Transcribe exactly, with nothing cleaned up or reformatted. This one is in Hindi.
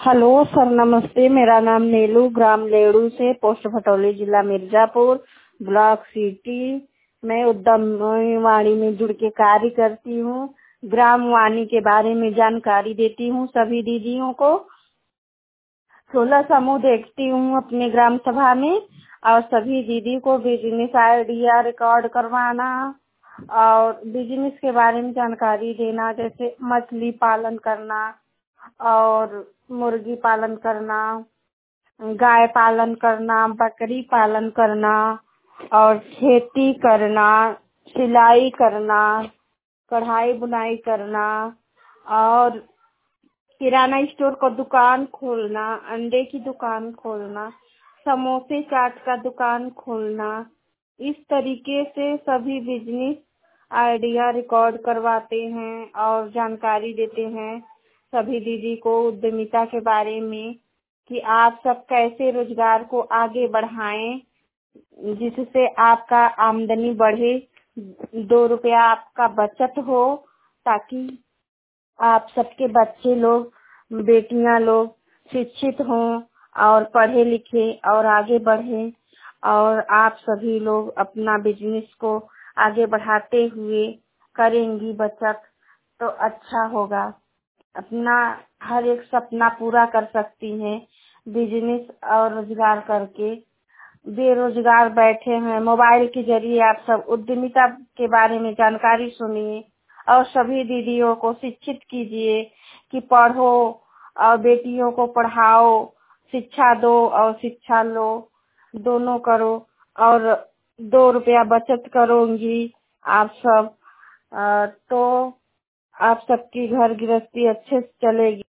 हेलो सर, नमस्ते। मेरा नाम नीलू, ग्राम लेड़ू से, पोस्ट भटौली, जिला मिर्जापुर, ब्लॉक सिटी। मैं उद्यम वाणी में जुड़ के कार्य करती हूँ। ग्राम वाणी के बारे में जानकारी देती हूँ सभी दीदियों को। सोलह समूह देखती हूँ अपने ग्राम सभा में, और सभी दीदी को बिजनेस आइडिया रिकॉर्ड करवाना और बिजनेस के बारे में जानकारी देना, जैसे मछली पालन करना और मुर्गी पालन करना, गाय पालन करना, बकरी पालन करना और खेती करना, सिलाई करना, कढ़ाई बुनाई करना और किराना स्टोर का दुकान खोलना, अंडे की दुकान खोलना, समोसे चाट का दुकान खोलना। इस तरीके से सभी बिजनेस आइडिया रिकॉर्ड करवाते हैं और जानकारी देते हैं सभी दीदी को उद्यमिता के बारे में, कि आप सब कैसे रोजगार को आगे बढ़ाएं जिससे आपका आमदनी बढ़े, दो रुपया आपका बचत हो, ताकि आप सबके बच्चे लोग, बेटियां लोग शिक्षित हों और पढ़े लिखे और आगे बढ़ें, और आप सभी लोग अपना बिजनेस को आगे बढ़ाते हुए करेंगी बचत तो अच्छा होगा। अपना हर एक सपना पूरा कर सकती हैं बिजनेस और रोजगार करके। बेरोजगार बैठे हैं, मोबाइल के जरिए आप सब उद्यमिता के बारे में जानकारी सुनिए और सभी दीदियों को शिक्षित कीजिए कि पढ़ो और बेटियों को पढ़ाओ, शिक्षा दो और शिक्षा लो, दोनों करो और दो रुपया बचत करोगी आप सब। अ, तो आप सबकी घर गृहस्थी अच्छे से चलेगी।